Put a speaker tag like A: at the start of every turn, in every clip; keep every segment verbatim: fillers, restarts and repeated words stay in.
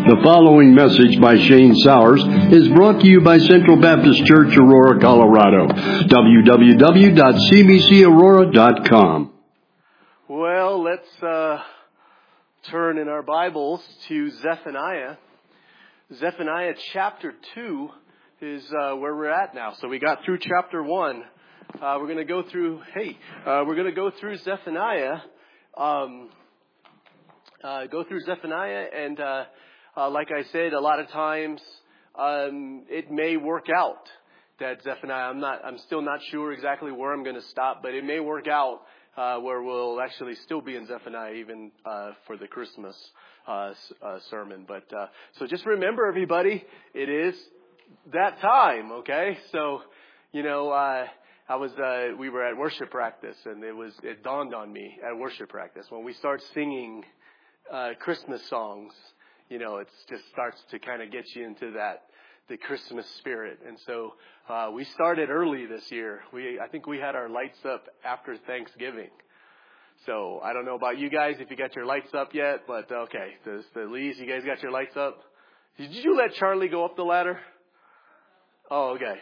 A: The following message by Shane Sowers is brought to you by Central Baptist Church, Aurora, Colorado. w w w dot c b c aurora dot com.
B: Well, let's uh, turn in our Bibles to Zephaniah. Zephaniah chapter two is uh, where we're at now. So we got through chapter one. Uh, we're going to go through, hey, uh, we're going to go through Zephaniah. Um, uh, go through Zephaniah and... Uh, Uh, like I said, a lot of times um, it may work out that Zephaniah. I'm not. I'm still not sure exactly where I'm going to stop, but it may work out uh, where we'll actually still be in Zephaniah even uh, for the Christmas uh, uh, sermon. But uh, so just remember, everybody, it is that time. Okay, so you know, uh, I was. Uh, we were at worship practice, and it was. It dawned on me at worship practice when we start singing uh, Christmas songs. You know, it just starts to kind of get you into that, the Christmas spirit. And so uh, we started early this year. We I think we had our lights up after Thanksgiving. So I don't know about you guys if you got your lights up yet, but okay. The, the Lees, you guys got your lights up? Did you let Charlie go up the ladder? Oh, okay.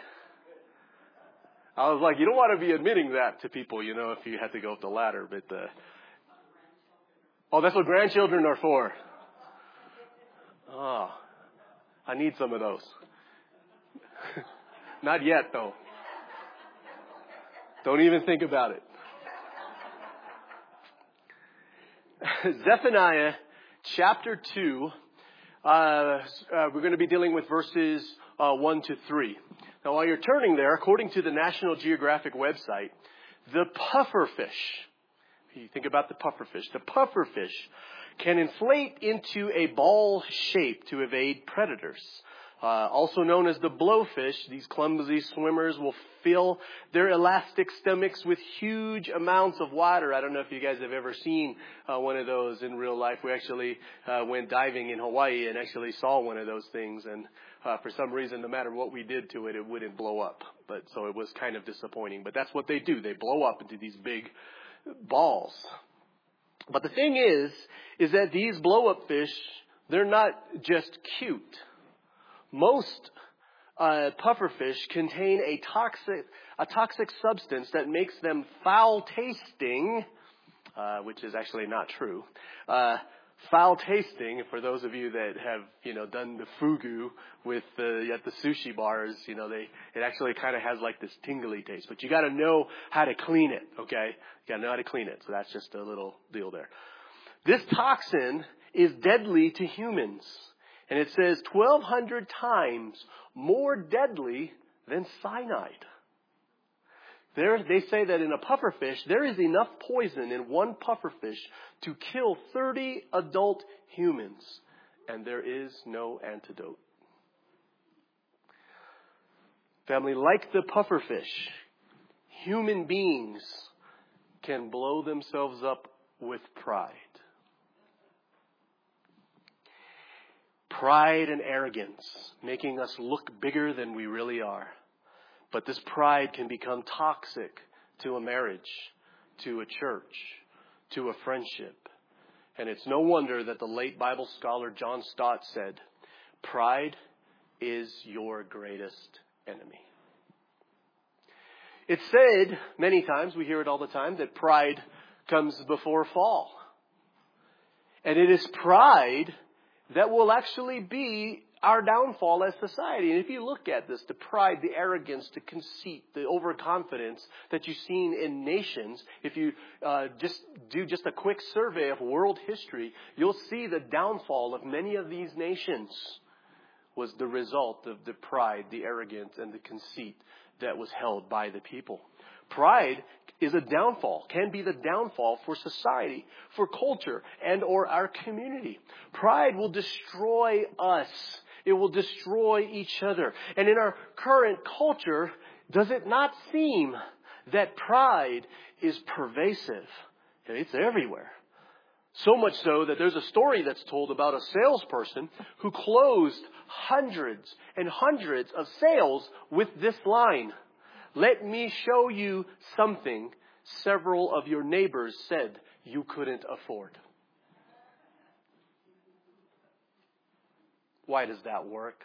B: I was like, you don't want to be admitting that to people, you know, if you had to go up the ladder. But uh, oh, that's what grandchildren are for. Oh, I need some of those. Not yet, though. Don't even think about it. Zephaniah chapter two, uh, uh, we're going to be dealing with verses uh, one to three. Now, while you're turning there, according to the National Geographic website, the pufferfish, you think about the pufferfish, the pufferfish can inflate into a ball shape to evade predators. Uh, also known as the blowfish, these clumsy swimmers will fill their elastic stomachs with huge amounts of water. I don't know if you guys have ever seen uh, one of those in real life. We actually uh, went diving in Hawaii and actually saw one of those things. And uh, for some reason, no matter what we did to it, it wouldn't blow up. But so it was kind of disappointing. But that's what they do. They blow up into these big balls. But the thing is, is that these blow-up fish, they're not just cute. Most uh, pufferfish contain a toxic, a toxic substance that makes them foul-tasting, uh, which is actually not true. Uh, foul-tasting, for those of you that have, you know, done the fugu with the, at the sushi bars, you know, they, it actually kind of has like this tingly taste. But you got to know how to clean it, okay? You got to know how to clean it. So that's just a little deal there. This toxin is deadly to humans. And it says twelve hundred times more deadly than cyanide. There, they say that in a pufferfish, there is enough poison in one pufferfish to kill thirty adult humans. And there is no antidote. Family, like the pufferfish, human beings can blow themselves up with pride. Pride and arrogance, making us look bigger than we really are. But this pride can become toxic to a marriage, to a church, to a friendship. And it's no wonder that the late Bible scholar John Stott said, pride is your greatest enemy. It's said many times, we hear it all the time, that pride comes before fall. And it is pride that will actually be our downfall as society. And if you look at this, the pride, the arrogance, the conceit, the overconfidence that you've seen in nations, if you uh, just do just a quick survey of world history, you'll see the downfall of many of these nations was the result of the pride, the arrogance, and the conceit that was held by the people. Pride is a downfall, can be the downfall for society, for culture, and or our community. Pride will destroy us. It will destroy each other. And in our current culture, does it not seem that pride is pervasive? It's everywhere. So much so that there's a story that's told about a salesperson who closed hundreds and hundreds of sales with this line. Let me show you something several of your neighbors said you couldn't afford. Why does that work?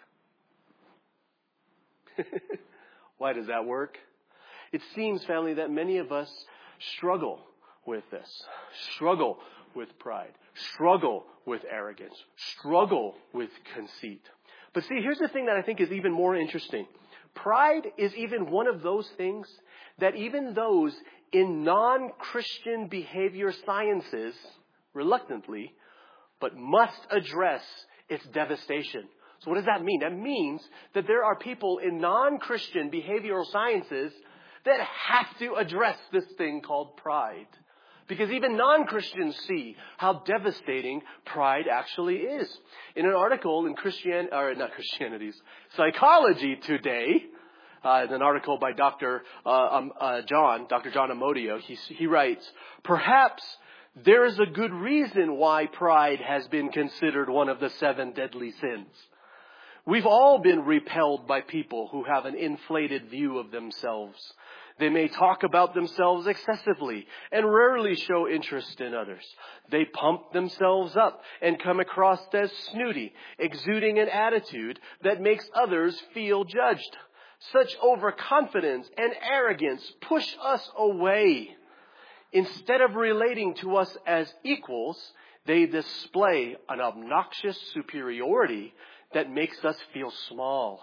B: Why does that work? It seems, family, that many of us struggle with this. Struggle with pride. Struggle with arrogance. Struggle with conceit. But see, here's the thing that I think is even more interesting. Pride is even one of those things that even those in non-Christian behavior sciences, reluctantly, but must address its devastation. So what does that mean? That means that there are people in non-Christian behavioral sciences that have to address this thing called pride. Because even non-Christians see how devastating pride actually is. In an article in Christian, or not Christianity's, Psychology Today, uh, an article by Doctor Uh, um, uh, John, Doctor John Amodio, he, he writes, perhaps there is a good reason why pride has been considered one of the seven deadly sins. We've all been repelled by people who have an inflated view of themselves. They may talk about themselves excessively and rarely show interest in others. They pump themselves up and come across as snooty, exuding an attitude that makes others feel judged. Such overconfidence and arrogance push us away. Instead of relating to us as equals, they display an obnoxious superiority that makes us feel small.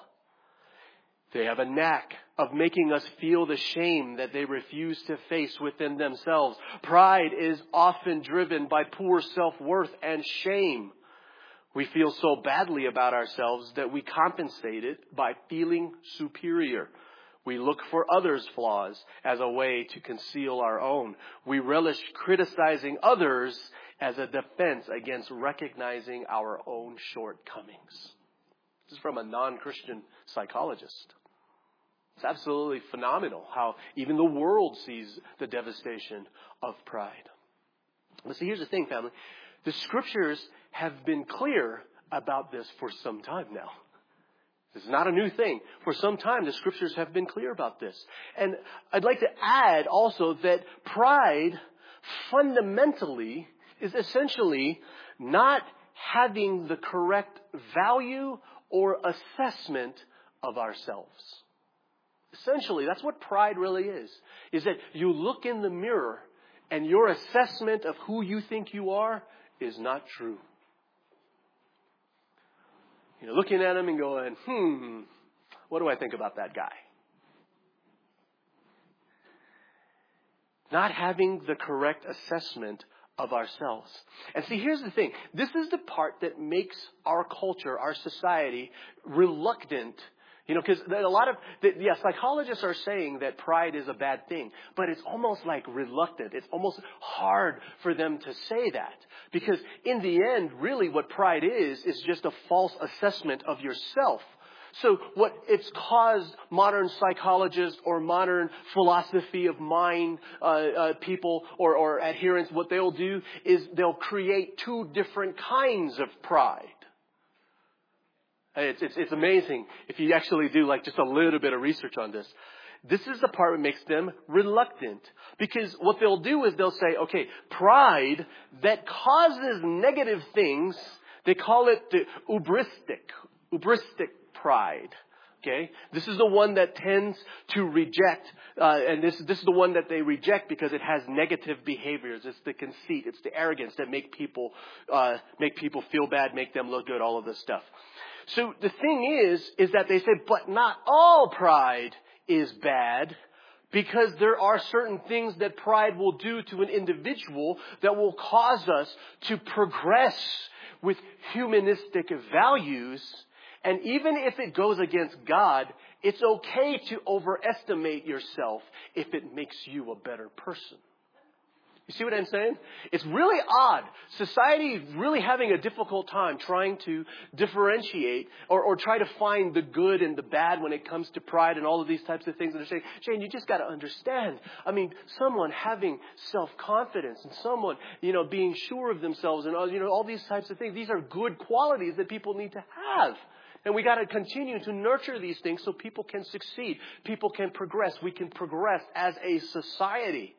B: They have a knack of making us feel the shame that they refuse to face within themselves. Pride is often driven by poor self-worth and shame. We feel so badly about ourselves that we compensate it by feeling superior. We look for others' flaws as a way to conceal our own. We relish criticizing others as a defense against recognizing our own shortcomings. This is from a non-Christian psychologist. It's absolutely phenomenal how even the world sees the devastation of pride. But see, here's the thing, family. The scriptures have been clear about this for some time now. This is not a new thing. For some time, the scriptures have been clear about this. And I'd like to add also that pride fundamentally is essentially not having the correct value or assessment of ourselves. Essentially, that's what pride really is. Is that you look in the mirror and your assessment of who you think you are is not true. You know, looking at him and going, hmm, what do I think about that guy? Not having the correct assessment of ourselves. And see, here's the thing. This is the part that makes our culture, our society, reluctant. You know, because a lot of, the, yeah, psychologists are saying that pride is a bad thing, but it's almost like reluctant. It's almost hard for them to say that. Because in the end, really what pride is, is just a false assessment of yourself. So what it's caused modern psychologists or modern philosophy of mind uh, uh, people or, or adherents, what they'll do is they'll create two different kinds of pride. It's, it's, it's amazing if you actually do like just a little bit of research on this. This is the part that makes them reluctant. Because what they'll do is they'll say, okay, pride that causes negative things, they call it the ubristic, ubristic pride. Okay? This is the one that tends to reject, uh, and this, this is the one that they reject because it has negative behaviors. It's the conceit, it's the arrogance that make people, uh, make people feel bad, make them look good, all of this stuff. So the thing is, is that they say, but not all pride is bad, because there are certain things that pride will do to an individual that will cause us to progress with humanistic values. And even if it goes against God, it's okay to overestimate yourself if it makes you a better person. You see what I'm saying? It's really odd. Society is really having a difficult time trying to differentiate or, or try to find the good and the bad when it comes to pride and all of these types of things. And they're saying, Shane, you just got to understand. I mean, someone having self-confidence and someone, you know, being sure of themselves and all, you know, all these types of things. These are good qualities that people need to have. And we got to continue to nurture these things so people can succeed. People can progress. We can progress as a society.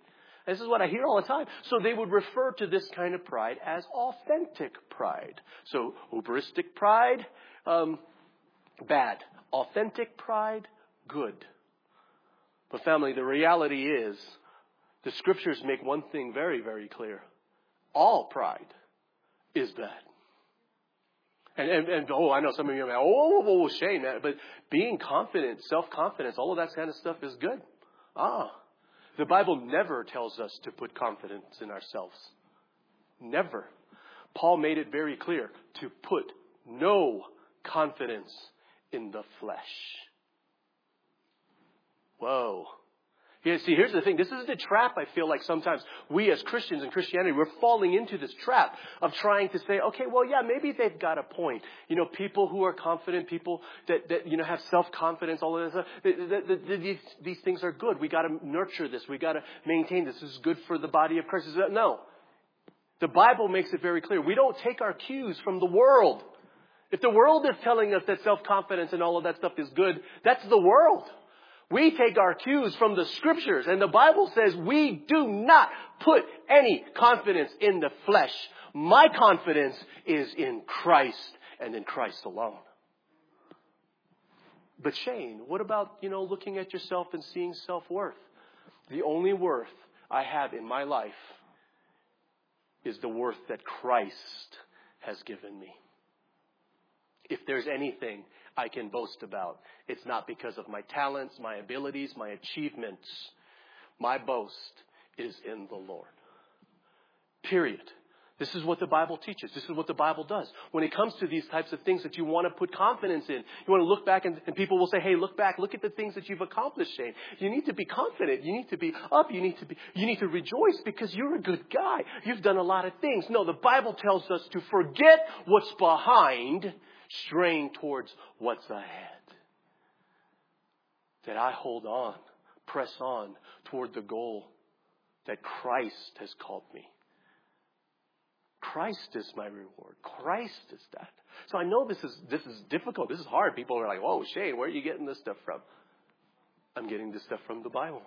B: This is what I hear all the time. So they would refer to this kind of pride as authentic pride. So hubristic pride, um, bad. Authentic pride, good. But family, the reality is, the scriptures make one thing very, very clear. All pride is bad. And, and, and oh, I know some of you are like, oh, oh, oh, shame. But being confident, self-confidence, all of that kind of stuff is good. Ah, the Bible never tells us to put confidence in ourselves. Never. Paul made it very clear to put no confidence in the flesh. Whoa. Yeah, see, here's the thing. This is the trap I feel like sometimes we as Christians in Christianity, we're falling into this trap of trying to say, okay, well, yeah, maybe they've got a point. You know, people who are confident, people that, that you know, have self-confidence, all of this stuff, the, the, the, these, these things are good. We got to nurture this. We got to maintain this. This is good for the body of Christ. No. The Bible makes it very clear. We don't take our cues from the world. If the world is telling us that self-confidence and all of that stuff is good, that's the world. We take our cues from the scriptures, and the Bible says we do not put any confidence in the flesh. My confidence is in Christ and in Christ alone. But Shane, what about, you know, looking at yourself and seeing self-worth? The only worth I have in my life is the worth that Christ has given me. If there's anything I can boast about, it's not because of my talents, my abilities, my achievements. My boast is in the Lord. Period. This is what the Bible teaches. This is what the Bible does. When it comes to these types of things that you want to put confidence in, you want to look back and, and people will say, hey, look back, look at the things that you've accomplished, Shane. You need to be confident. You need to be up. You need to be, you need to rejoice because you're a good guy. You've done a lot of things. No, the Bible tells us to forget what's behind, straying towards what's ahead. That I hold on, press on toward the goal that Christ has called me. Christ is my reward. Christ is that. So I know this is this is difficult. This is hard. People are like, whoa, Shane, where are you getting this stuff from? I'm getting this stuff from the Bible.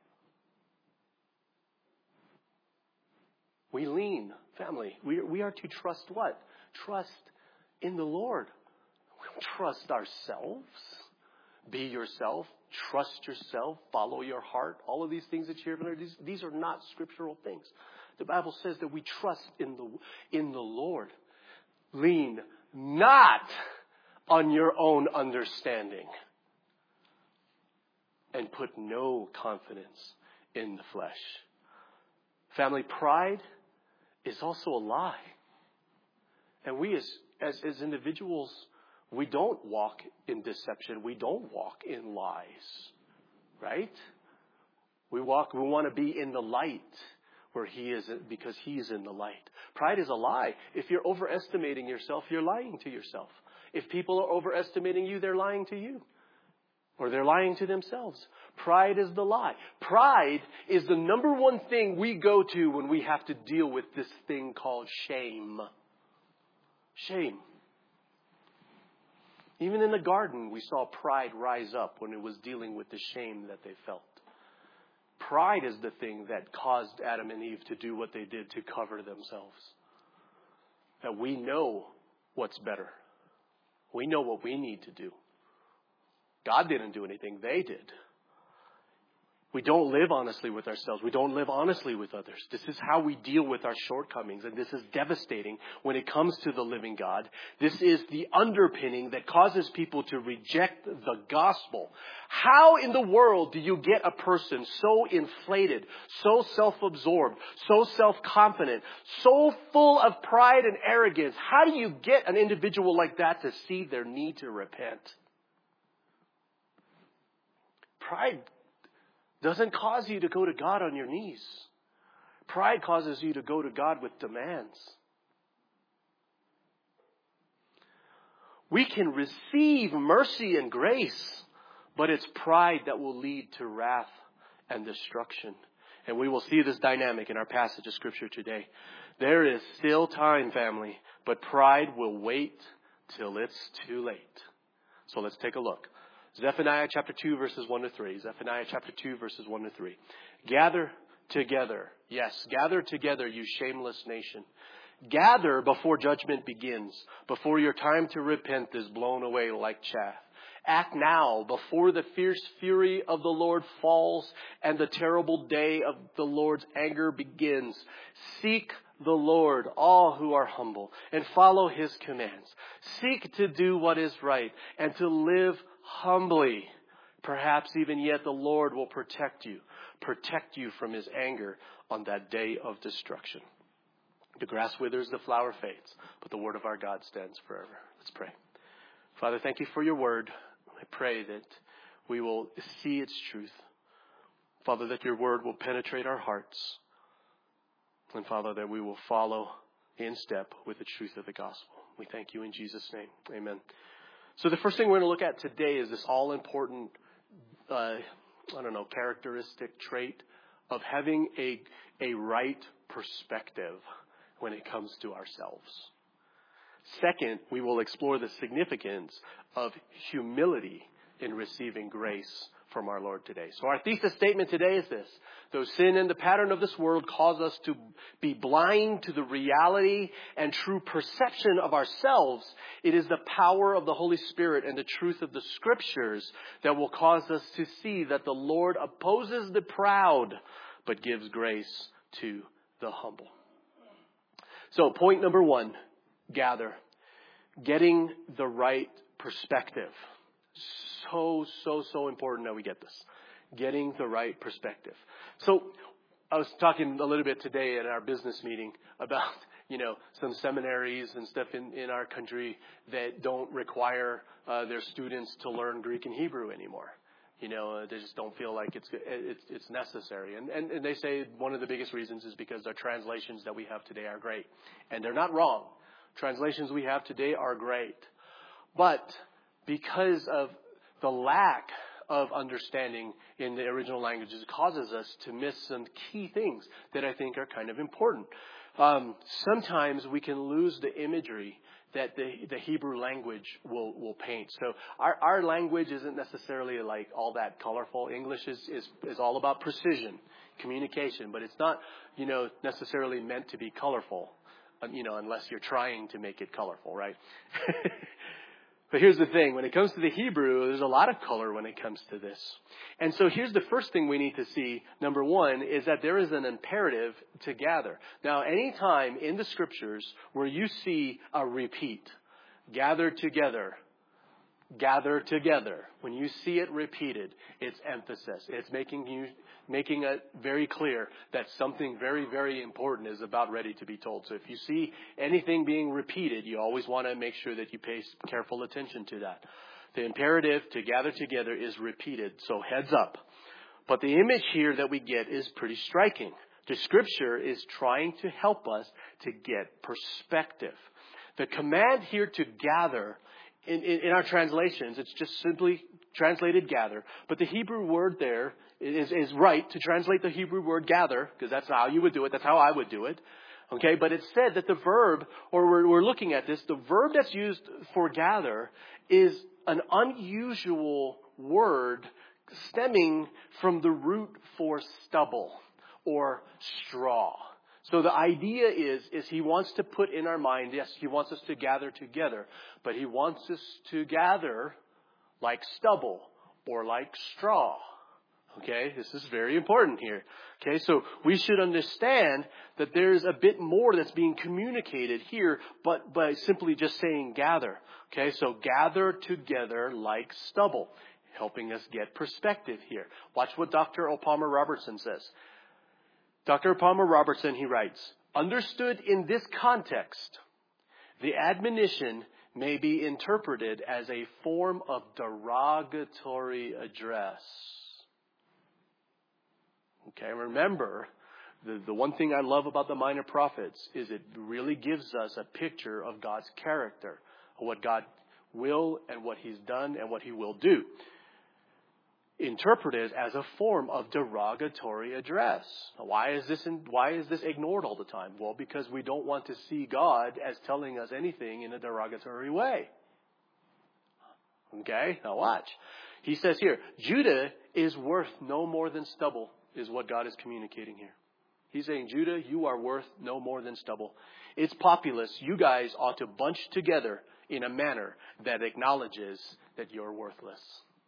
B: We lean, family. We, we are to trust what? Trust in the Lord. We don't trust ourselves. Be yourself. Trust yourself. Follow your heart. All of these things that you hear, these, these are not scriptural things. The Bible says that we trust in the, in the Lord. Lean not on your own understanding. And put no confidence in the flesh. Family, pride is also a lie. And we as, as, as individuals, we don't walk in deception. We don't walk in lies. Right? We walk, we want to be in the light where he is, because he is in the light. Pride is a lie. If you're overestimating yourself, you're lying to yourself. If people are overestimating you, they're lying to you. Or they're lying to themselves. Pride is the lie. Pride is the number one thing we go to when we have to deal with this thing called shame. Shame. Even in the garden, we saw pride rise up when it was dealing with the shame that they felt. Pride is the thing that caused Adam and Eve to do what they did to cover themselves. That we know what's better. We know what we need to do. God didn't do anything. They did. We don't live honestly with ourselves. We don't live honestly with others. This is how we deal with our shortcomings. And this is devastating when it comes to the living God. This is the underpinning that causes people to reject the gospel. How in the world do you get a person so inflated, so self-absorbed, so self-confident, so full of pride and arrogance? How do you get an individual like that to see their need to repent? Pride doesn't cause you to go to God on your knees. Pride causes you to go to God with demands. We can receive mercy and grace, but it's pride that will lead to wrath and destruction. And we will see this dynamic in our passage of Scripture today. There is still time, family, but pride will wait till it's too late. So let's take a look. Zephaniah chapter two, verses one to three. Zephaniah chapter two, verses one to three. Gather together, Yes, gather together, you shameless nation. Gather before judgment begins, before your time to repent is blown away like chaff. Act now before the fierce fury of the Lord falls and the terrible day of the Lord's anger begins. Seek the Lord, all who are humble, and follow his commands. Seek to do what is right and to live humbly. Perhaps even yet the Lord will protect you, protect you from his anger on that day of destruction. The grass withers, the flower fades, but the word of our God stands forever. Let's pray. Father, thank you for your word. I pray that we will see its truth. Father, that your word will penetrate our hearts. And Father, that we will follow in step with the truth of the gospel. We thank you in Jesus' name. Amen. So the first thing we're going to look at today is this all-important, uh, I don't know, characteristic trait of having a, a right perspective when it comes to ourselves. Second, we will explore the significance of humility in receiving grace from our Lord today. So our thesis statement today is this: though sin and the pattern of this world cause us to be blind to the reality and true perception of ourselves, it is the power of the Holy Spirit and the truth of the Scriptures that will cause us to see that the Lord opposes the proud but gives grace to the humble. So point number one, gather. Getting the right perspective. So, so, so important that we get this. Getting the right perspective. So I was talking a little bit today at our business meeting about, you know, some seminaries and stuff in, in our country that don't require uh, their students to learn Greek and Hebrew anymore. You know, they just don't feel like it's it's, it's necessary. And, and, and they say one of the biggest reasons is because the translations that we have today are great. And they're not wrong. Translations we have today are great. But because of the lack of understanding in the original languages, it causes us to miss some key things that I think are kind of important. Um, sometimes we can lose the imagery that the, the Hebrew language will, will paint. So our, our language isn't necessarily like all that colorful. English is, is, is all about precision, communication, but it's not, you know, necessarily meant to be colorful, you know, unless you're trying to make it colorful, right? But here's the thing. When it comes to the Hebrew, there's a lot of color when it comes to this. And so here's the first thing we need to see. Number one is that there is an imperative to gather. Now, anytime in the Scriptures where you see a repeat, gather together, gather together, when you see it repeated, it's emphasis. It's making you making it very clear that something very, very important is about ready to be told. So if you see anything being repeated, you always want to make sure that you pay careful attention to that. The imperative to gather together is repeated, so heads up. But the image here that we get is pretty striking. The Scripture is trying to help us to get perspective. The command here to gather, in, in, in our translations, it's just simply translated gather. But the Hebrew word there is, is right to translate the Hebrew word gather, because that's how you would do it. That's how I would do it. Okay, but it's said that the verb, or we're, we're looking at this, the verb that's used for gather is an unusual word stemming from the root for stubble or straw. So the idea is, is he wants to put in our mind, yes, he wants us to gather together, but he wants us to gather like stubble or like straw. Okay, this is very important here. Okay, so we should understand that there's a bit more that's being communicated here, but by simply just saying gather. Okay, so gather together like stubble, helping us get perspective here. Watch what Doctor O. Palmer Robertson says. Doctor Palmer Robertson, he writes, understood in this context, the admonition may be interpreted as a form of derogatory address. Okay, remember, the, the one thing I love about the Minor Prophets is it really gives us a picture of God's character, of what God will and what he's done and what he will do. Interpreted as a form of derogatory address. Now, why is this in, why is this ignored all the time? Well, because we don't want to see God as telling us anything in a derogatory way. Okay, now watch. He says here, Judah is worth no more than stubble, is what God is communicating here. He's saying, Judah, you are worth no more than stubble. It's populous. You guys ought to bunch together in a manner that acknowledges that you're worthless.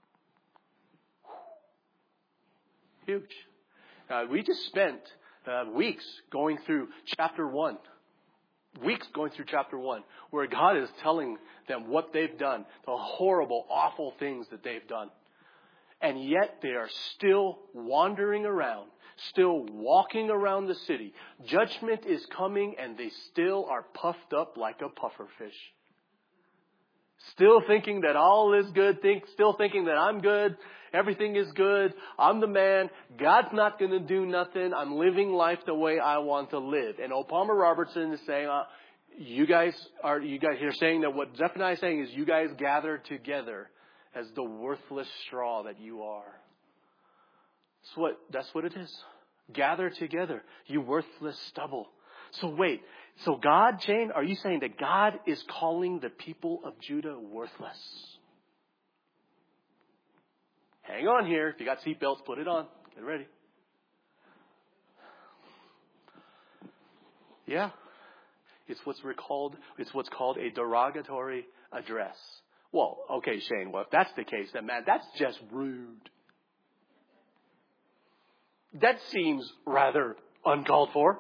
B: Huge. Uh, we just spent uh, weeks going through chapter one. Weeks going through chapter one, where God is telling them what they've done, the horrible, awful things that they've done. And yet they are still wandering around, still walking around the city. Judgment is coming and they still are puffed up like a pufferfish. Still thinking that all is good, think, still thinking that I'm good, everything is good, I'm the man, God's not going to do nothing, I'm living life the way I want to live. And O. Palmer Robertson is saying, uh, you guys are, you guys are saying that what Zephaniah is saying is you guys gather together as the worthless straw that you are. That's what, that's what it is. Gather together, you worthless stubble. So wait, so God, Jane, are you saying that God is calling the people of Judah worthless? Hang on here. If you got seatbelts, put it on. Get ready. Yeah. It's what's recalled, it's what's called a derogatory address. Well, okay, Shane, well, if that's the case, then man, that's just rude. That seems rather uncalled for.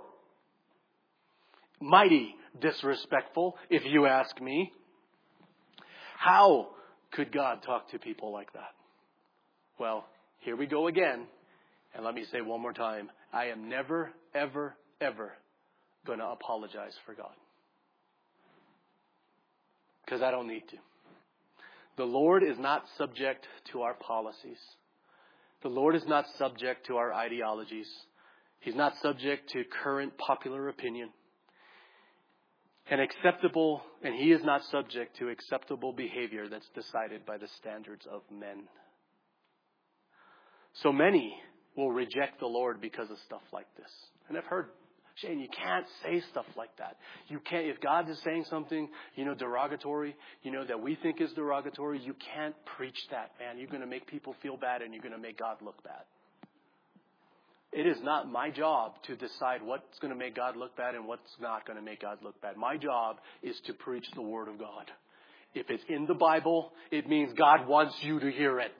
B: Mighty disrespectful, if you ask me. How could God talk to people like that? Well, here we go again. And let me say one more time. I am never, ever, ever going to apologize for God. Because I don't need to. The Lord is not subject to our policies. The Lord is not subject to our ideologies. He's not subject to current popular opinion. And acceptable, and He is not subject to acceptable behavior that's decided by the standards of men. So many will reject the Lord because of stuff like this. And I've heard, Shane, you can't say stuff like that. You can't, if God is saying something, you know, derogatory, you know, that we think is derogatory, you can't preach that, man. You're going to make people feel bad and you're going to make God look bad. It is not my job to decide what's going to make God look bad and what's not going to make God look bad. My job is to preach the Word of God. If it's in the Bible, it means God wants you to hear it.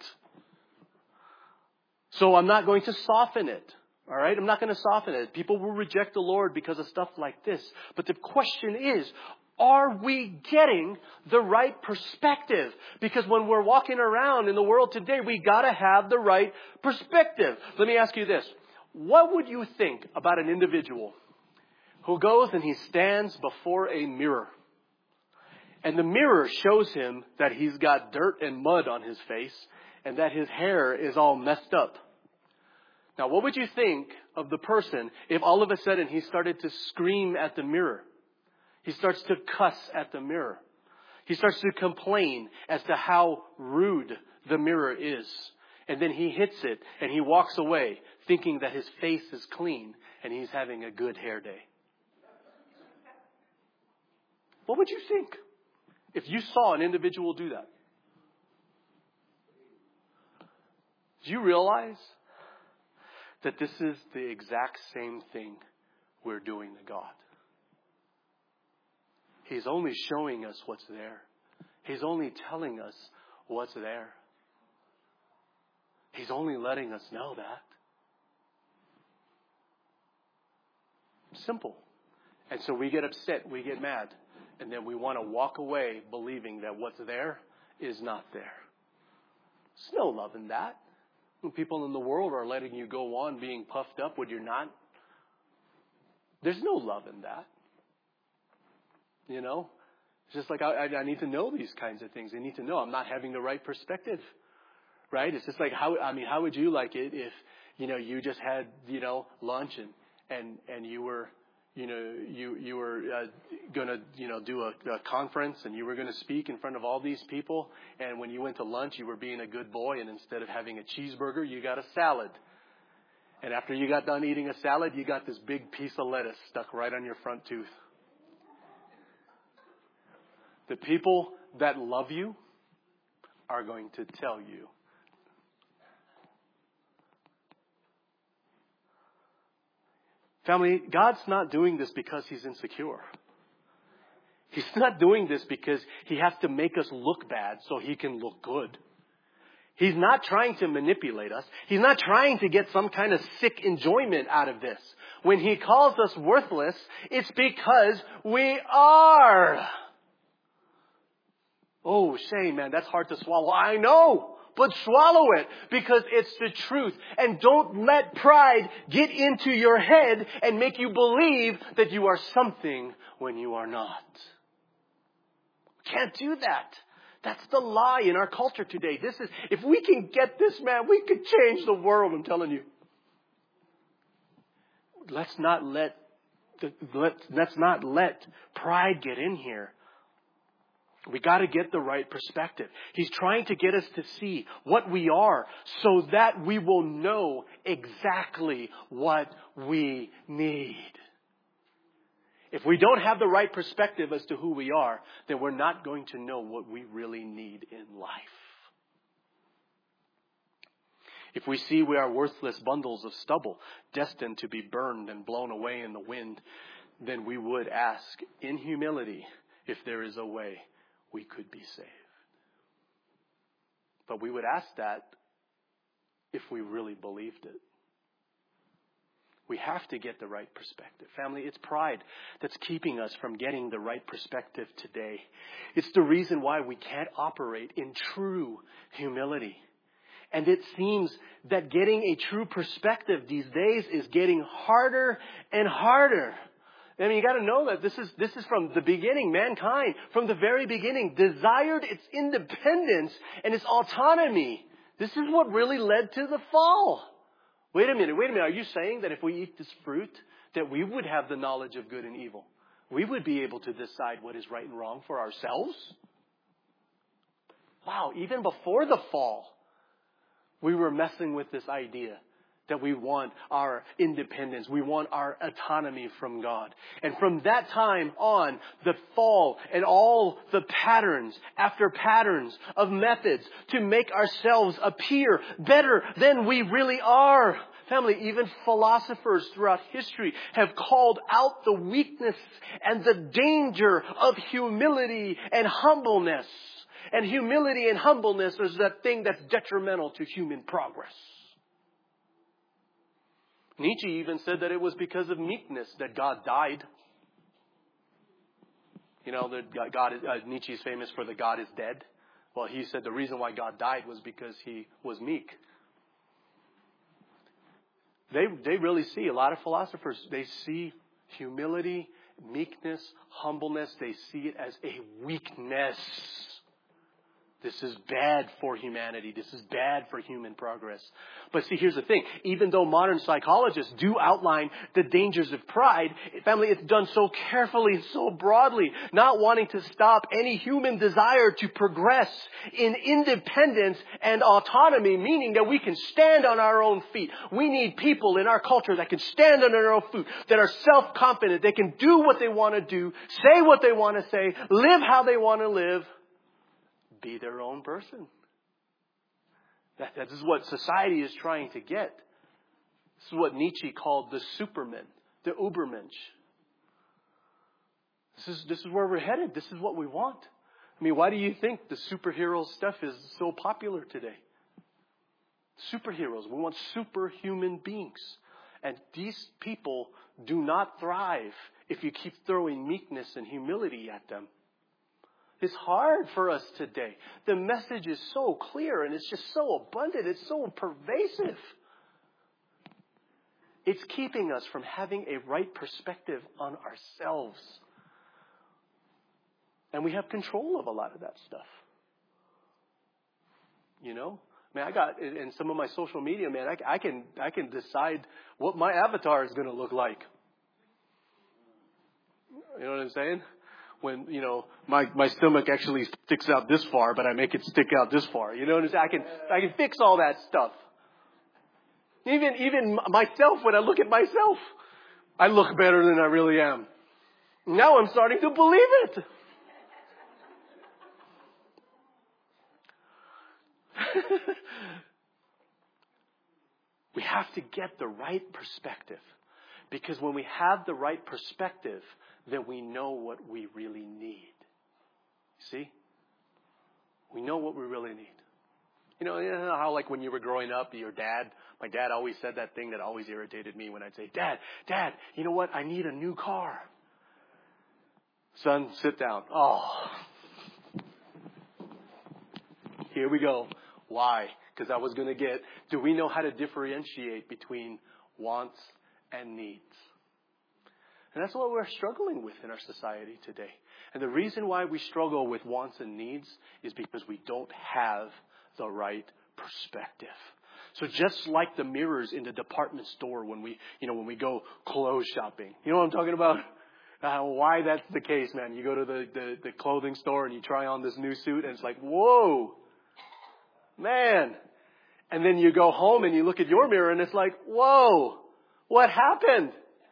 B: So I'm not going to soften it. All right? I'm not going to soften it. People will reject the Lord because of stuff like this. But the question is, are we getting the right perspective? Because when we're walking around in the world today, we got to have the right perspective. Let me ask you this. What would you think about an individual who goes and he stands before a mirror, and the mirror shows him that he's got dirt and mud on his face and that his hair is all messed up? Now, what would you think of the person if all of a sudden he started to scream at the mirror? He starts to cuss at the mirror. He starts to complain as to how rude the mirror is. And then he hits it and he walks away thinking that his face is clean and he's having a good hair day. What would you think if you saw an individual do that? Do you realize that this is the exact same thing we're doing to God? He's only showing us what's there. He's only telling us what's there. He's only letting us know that. Simple. And so we get upset, we get mad, and then we want to walk away believing that what's there is not there. There's no love in that. When people in the world are letting you go on being puffed up when you're not, there's no love in that. You know? It's just like I, I need to know these kinds of things. I need to know I'm not having the right perspective. Right? It's just like, how, I mean, how would you like it if, you know, you just had, you know, lunch and, and, and you were, you know, you, you were uh, going to, you know, do a, a conference and you were going to speak in front of all these people. And when you went to lunch, you were being a good boy. And instead of having a cheeseburger, you got a salad. And after you got done eating a salad, you got this big piece of lettuce stuck right on your front tooth. The people that love you are going to tell you. Family, God's not doing this because He's insecure. He's not doing this because He has to make us look bad so He can look good. He's not trying to manipulate us. He's not trying to get some kind of sick enjoyment out of this. When He calls us worthless, it's because we are. Oh, Shane, man, that's hard to swallow. I know, but swallow it because it's the truth. And don't let pride get into your head and make you believe that you are something when you are not. Can't do that. That's the lie in our culture today. This is, if we can get this, man, we could change the world, I'm telling you. Let's not let, let's, let's not let pride get in here. We got to get the right perspective. He's trying to get us to see what we are so that we will know exactly what we need. If we don't have the right perspective as to who we are, then we're not going to know what we really need in life. If we see we are worthless bundles of stubble, destined to be burned and blown away in the wind, then we would ask in humility if there is a way we could be saved. But we would ask that if we really believed it. We have to get the right perspective. Family, it's pride that's keeping us from getting the right perspective today. It's the reason why we can't operate in true humility. And it seems that getting a true perspective these days is getting harder and harder. I mean, you got to know that this is this is from the beginning. Mankind, from the very beginning, desired its independence and its autonomy. This is what really led to the fall. Wait a minute, wait a minute. Are you saying that if we eat this fruit, that we would have the knowledge of good and evil? We would be able to decide what is right and wrong for ourselves? Wow, even before the fall, we were messing with this idea that we want our independence. We want our autonomy from God. And from that time on, the fall and all the patterns after patterns of methods to make ourselves appear better than we really are. Family, even philosophers throughout history have called out the weakness and the danger of humility and humbleness. And humility and humbleness is that thing that's detrimental to human progress. Nietzsche even said that it was because of meekness that God died. You know, that God is, uh, Nietzsche is famous for the God is dead. Well, he said the reason why God died was because He was meek. They they really see, a lot of philosophers, they see humility, meekness, humbleness, they see it as a weakness. This is bad for humanity. This is bad for human progress. But see, here's the thing. Even though modern psychologists do outline the dangers of pride, family, it's done so carefully and so broadly, not wanting to stop any human desire to progress in independence and autonomy, meaning that we can stand on our own feet. We need people in our culture that can stand on their own feet, that are self-confident. They can do what they want to do, say what they want to say, live how they want to live. Be their own person. That, that is what society is trying to get. This is what Nietzsche called the Superman, the Ubermensch. This is, this is where we're headed. This is what we want. I mean, why do you think the superhero stuff is so popular today? Superheroes. We want superhuman beings. And these people do not thrive if you keep throwing meekness and humility at them. It's hard for us today. The message is so clear and it's just so abundant. It's so pervasive. It's keeping us from having a right perspective on ourselves. And we have control of a lot of that stuff. You know? Man, I got, in some of my social media, man, I, I can I can decide what my avatar is going to look like. You know what I'm saying? When, you know, my, my stomach actually sticks out this far, but I make it stick out this far. You know what I'm saying? I can, I can fix all that stuff. Even, even myself, when I look at myself, I look better than I really am. Now I'm starting to believe it. We have to get the right perspective. Because when we have the right perspective, then we know what we really need. See? We know what we really need. You know, you know how like when you were growing up, your dad, my dad always said that thing that always irritated me when I'd say, Dad, Dad, you know what? I need a new car. Son, sit down. Oh. Here we go. Why? Because I was going to get, do we know how to differentiate between wants and needs? And that's what we're struggling with in our society today. And the reason why we struggle with wants and needs is because we don't have the right perspective. So just like the mirrors in the department store when we, you know, when we go clothes shopping. You know what I'm talking about? Uh, why that's the case, man. You go to the, the, the clothing store and you try on this new suit and it's like, whoa, man. And then you go home and you look at your mirror and it's like, whoa, what happened?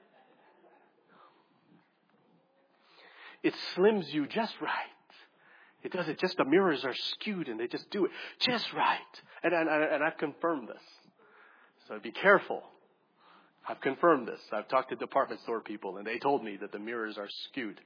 B: It slims you just right. It does it just, the mirrors are skewed and they just do it just right. And, and, and I've confirmed this. So be careful. I've confirmed this. I've talked to department store people and they told me that the mirrors are skewed.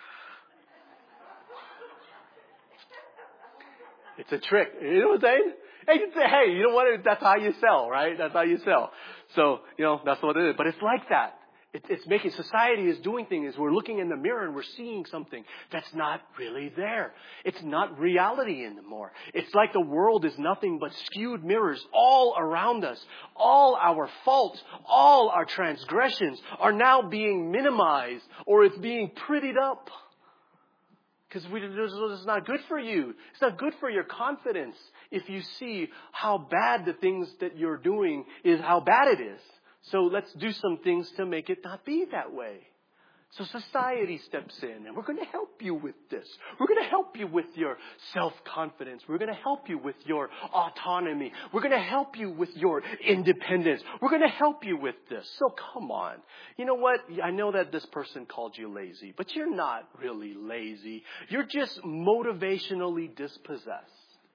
B: It's a trick. You know what I'm saying? Hey, you can say, hey, you know what? That's how you sell, right? That's how you sell. So, you know, that's what it is. But it's like that. It, it's making, society is doing things. We're looking in the mirror and we're seeing something that's not really there. It's not reality anymore. It's like the world is nothing but skewed mirrors all around us. All our faults, all our transgressions are now being minimized or it's being prettied up. Because it's not good for you. It's not good for your confidence if you see how bad the things that you're doing is, how bad it is. So let's do some things to make it not be that way. So society steps in and we're going to help you with this. We're going to help you with your self-confidence. We're going to help you with your autonomy. We're going to help you with your independence. We're going to help you with this. So come on. You know what? I know that this person called you lazy, but you're not really lazy. You're just motivationally dispossessed.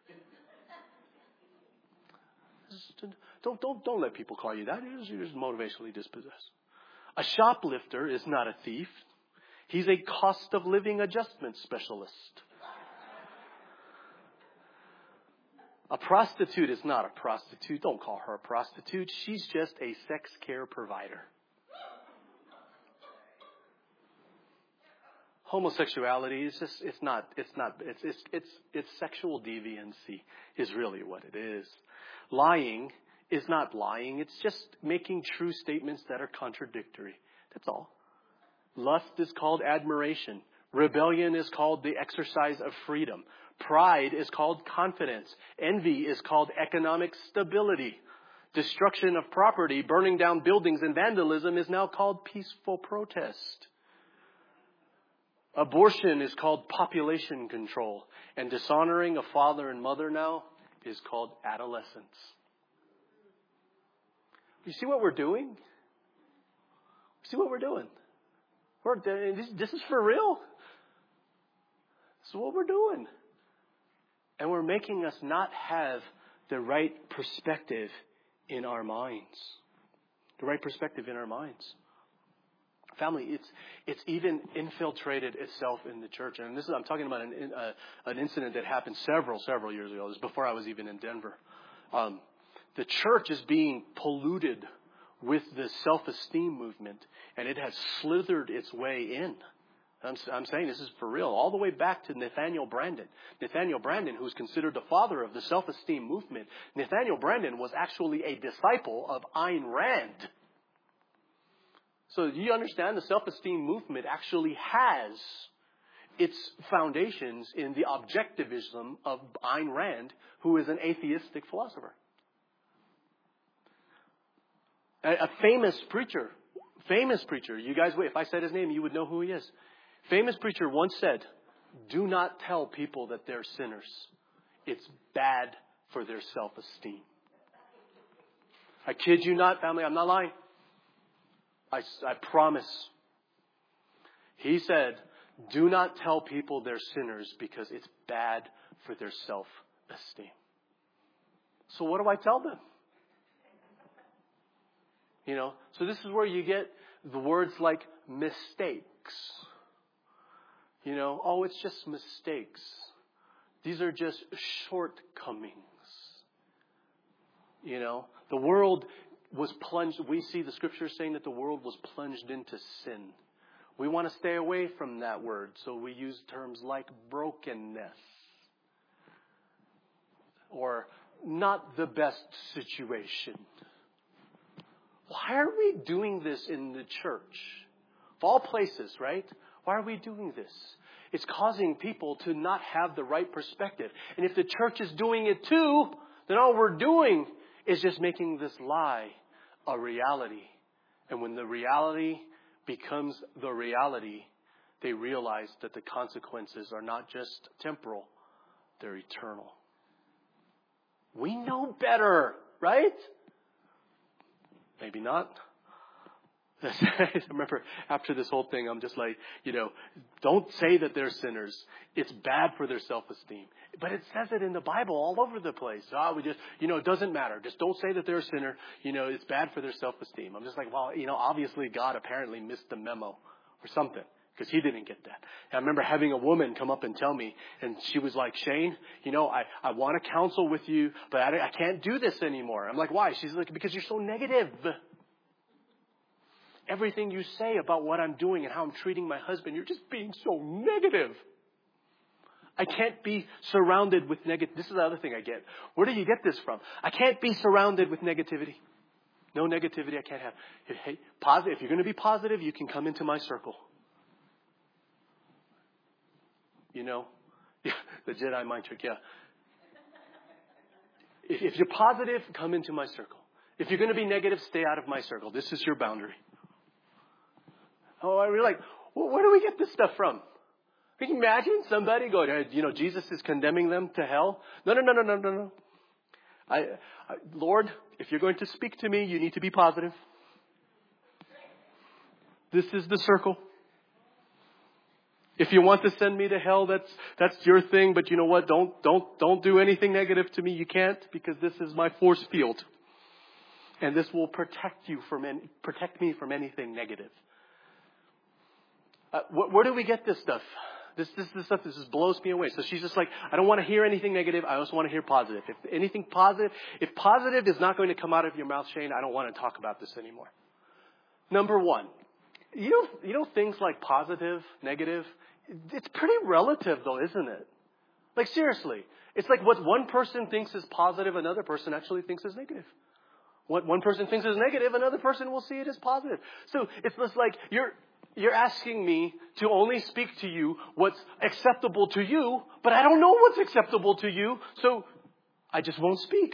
B: Don't, don't, don't let people call you that. You're just, you're just motivationally dispossessed. A shoplifter is not a thief. He's a cost of living adjustment specialist. A prostitute is not a prostitute. Don't call her a prostitute. She's just a sex care provider. Homosexuality is just, it's not, it's not, it's, it's, it's, it's sexual deviancy is really what it is. Lying is not lying. It's just making true statements that are contradictory. That's all. Lust is called admiration. Rebellion is called the exercise of freedom. Pride is called confidence. Envy is called economic stability. Destruction of property, burning down buildings, and vandalism is now called peaceful protest. Abortion is called population control. And dishonoring a father and mother now is called adolescence. You see what we're doing? See what we're doing? We're, this, this is for real. This is what we're doing. And we're making us not have the right perspective in our minds. The right perspective in our minds. Family, it's it's even infiltrated itself in the church. And this is, I'm talking about an, uh, an incident that happened several, several years ago. This was before I was even in Denver. Um, The church is being polluted with the self-esteem movement, and it has slithered its way in. I'm, I'm saying this is for real, all the way back to Nathaniel Branden. Nathaniel Branden, who's considered the father of the self-esteem movement, Nathaniel Branden was actually a disciple of Ayn Rand. So you understand the self-esteem movement actually has its foundations in the objectivism of Ayn Rand, who is an atheistic philosopher. A famous preacher, famous preacher, you guys, if I said his name, you would know who he is. Famous preacher once said, do not tell people that they're sinners. It's bad for their self-esteem. I kid you not, family, I'm not lying. I, I promise. He said, do not tell people they're sinners because it's bad for their self-esteem. So what do I tell them? You know, so this is where you get the words like mistakes. You know, oh, it's just mistakes. These are just shortcomings. You know, the world was plunged. We see the scripture saying that the world was plunged into sin. We want to stay away from that word, so we use terms like brokenness or not the best situation. Why are we doing this in the church? Of all places, right? Why are we doing this? It's causing people to not have the right perspective. And if the church is doing it too, then all we're doing is just making this lie a reality. And when the reality becomes the reality, they realize that the consequences are not just temporal, they're eternal. We know better, right? Maybe not. I remember after this whole thing, I'm just like, you know, don't say that they're sinners. It's bad for their self-esteem. But it says it in the Bible all over the place. Ah, we just, you know, it doesn't matter. Just don't say that they're a sinner. You know, it's bad for their self-esteem. I'm just like, well, you know, obviously God apparently missed the memo or something, because he didn't get that. And I remember having a woman come up and tell me, and she was like, Shane, you know, I, I want to counsel with you, but I, I can't do this anymore. I'm like, why? She's like, because you're so negative. Everything you say about what I'm doing and how I'm treating my husband, you're just being so negative. I can't be surrounded with negative. This is the other thing I get. Where do you get this from? I can't be surrounded with negativity. No negativity I can't have. Hey, positive. If you're going to be positive, you can come into my circle. You know, yeah, the Jedi mind trick, yeah. If, if you're positive, come into my circle. If you're going to be negative, stay out of my circle. This is your boundary. Oh, I really like, well, where do we get this stuff from? Can you imagine somebody going, hey, you know, Jesus is condemning them to hell? No, no, no, no, no, no, no. I, I, Lord, if you're going to speak to me, you need to be positive. This is the circle. If you want to send me to hell, that's that's your thing. But you know what? Don't don't don't do anything negative to me. You can't, because this is my force field, and this will protect you from any, protect me from anything negative. Uh, wh- where do we get this stuff? This, this, this stuff, this just blows me away. So she's just like, I don't want to hear anything negative. I also want to hear positive. If anything positive, if positive is not going to come out of your mouth, Shane, I don't want to talk about this anymore. Number one, you know, you know things like positive, negative, it's pretty relative though, isn't it? Like seriously, it's like what one person thinks is positive, another person actually thinks is negative. What one person thinks is negative, another person will see it as positive. So it's just like you're, You're asking me to only speak to you what's acceptable to you, but I don't know what's acceptable to you, so I just won't speak.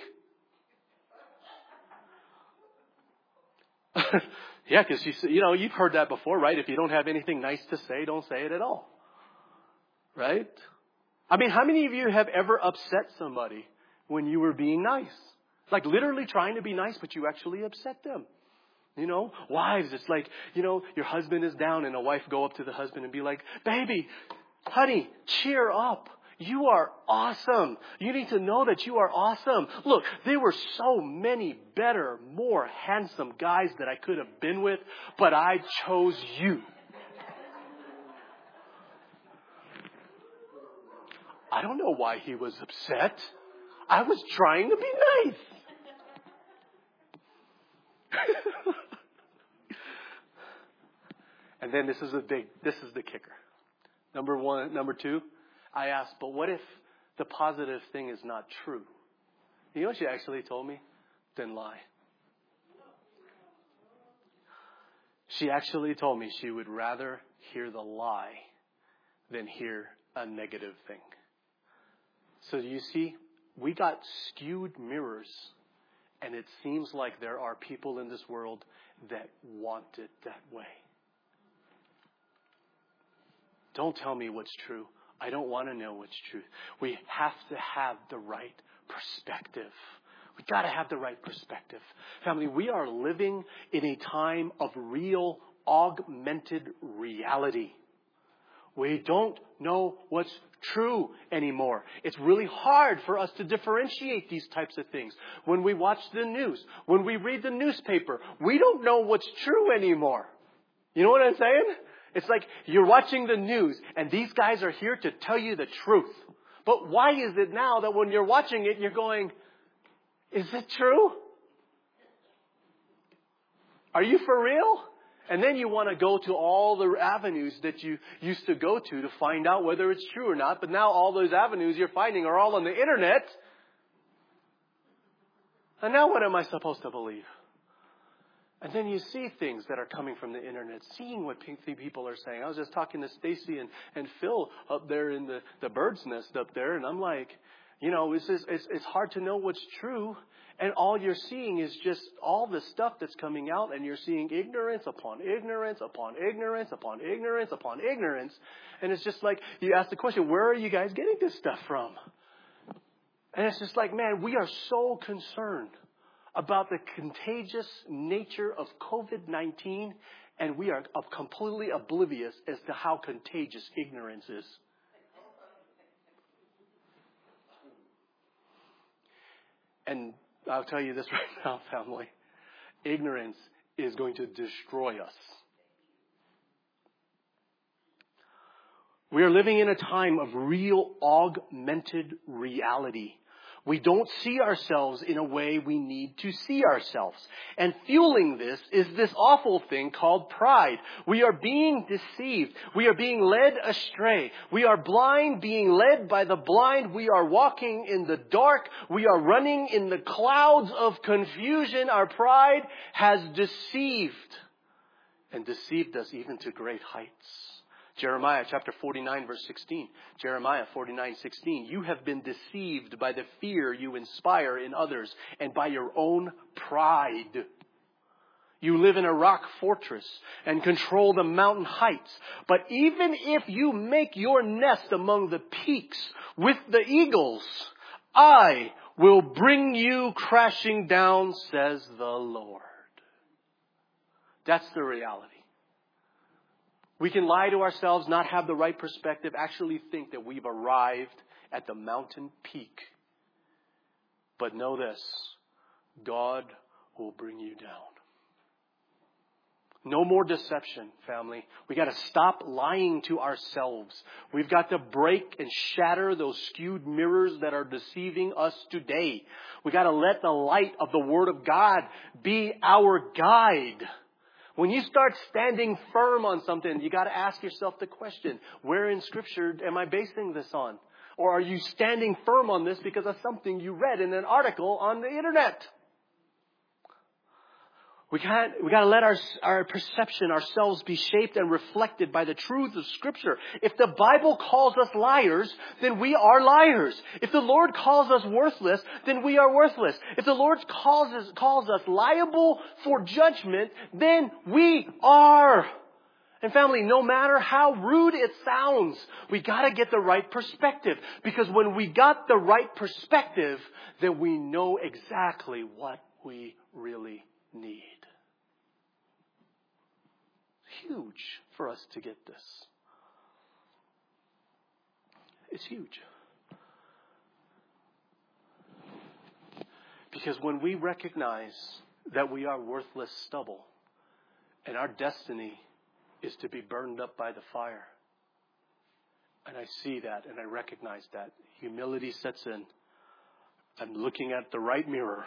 B: Yeah, because you, you know, you've heard that before, right? If you don't have anything nice to say, don't say it at all. Right? I mean, how many of you have ever upset somebody when you were being nice? Like literally trying to be nice, but you actually upset them. You know, wives, it's like, you know, your husband is down and a wife go up to the husband and be like, baby, honey, cheer up. You are awesome. You need to know that you are awesome. Look, there were so many better, more handsome guys that I could have been with, but I chose you. I don't know why he was upset. I was trying to be nice. And then this is a big, this is the kicker. Number one, number two, I asked, but what if the positive thing is not true? You know what she actually told me? Then lie. She actually told me she would rather hear the lie than hear a negative thing. So you see, we got skewed mirrors, and it seems like there are people in this world that want it that way. Don't tell me what's true. I don't want to know what's true. We have to have the right perspective. We got to have the right perspective. Family, we are living in a time of real augmented reality. We don't know what's true anymore. It's really hard for us to differentiate these types of things. When we watch the news, when we read the newspaper, we don't know what's true anymore. You know what I'm saying? It's like you're watching the news and these guys are here to tell you the truth. But why is it now that when you're watching it, you're going, is it true? Are you for real? And then you want to go to all the avenues that you used to go to to find out whether it's true or not. But now all those avenues you're finding are all on the internet. And now what am I supposed to believe? And then you see things that are coming from the internet, seeing what people are saying. I was just talking to Stacy and, and Phil up there in the, the bird's nest up there. And I'm like, you know, it's, just, it's, it's hard to know what's true. And all you're seeing is just all the stuff that's coming out. And you're seeing ignorance upon ignorance upon ignorance upon ignorance upon ignorance. And it's just like you ask the question, where are you guys getting this stuff from? And it's just like, man, we are so concerned about the contagious nature of covid nineteen, and we are completely oblivious as to how contagious ignorance is. And I'll tell you this right now, family. Ignorance is going to destroy us. We are living in a time of real augmented reality. We don't see ourselves in a way we need to see ourselves. And fueling this is this awful thing called pride. We are being deceived. We are being led astray. We are blind, being led by the blind. We are walking in the dark. We are running in the clouds of confusion. Our pride has deceived and deceived us even to great heights. Jeremiah chapter forty-nine verse sixteen. Jeremiah forty-nine sixteen. You have been deceived by the fear you inspire in others and by your own pride. You live in a rock fortress and control the mountain heights. But even if you make your nest among the peaks with the eagles, I will bring you crashing down, says the Lord. That's the reality. We can lie to ourselves, not have the right perspective, actually think that we've arrived at the mountain peak. But know this, God will bring you down. No more deception, family. We got to stop lying to ourselves. We've got to break and shatter those skewed mirrors that are deceiving us today. We got to let the light of the Word of God be our guide. When you start standing firm on something, you got to ask yourself the question, where in Scripture am I basing this on? Or are you standing firm on this because of something you read in an article on the internet? We can't, we got to let our, our perception, ourselves be shaped and reflected by the truth of Scripture. If the Bible calls us liars, then we are liars. If the Lord calls us worthless, then we are worthless. If the Lord calls us, calls us liable for judgment, then we are. And family, no matter how rude it sounds, we got to get the right perspective. Because when we got the right perspective, then we know exactly what we really need. Huge for us to get this. It's huge. Because when we recognize that we are worthless stubble and our destiny is to be burned up by the fire, and I see that and I recognize that, humility sets in. I'm looking at the right mirror.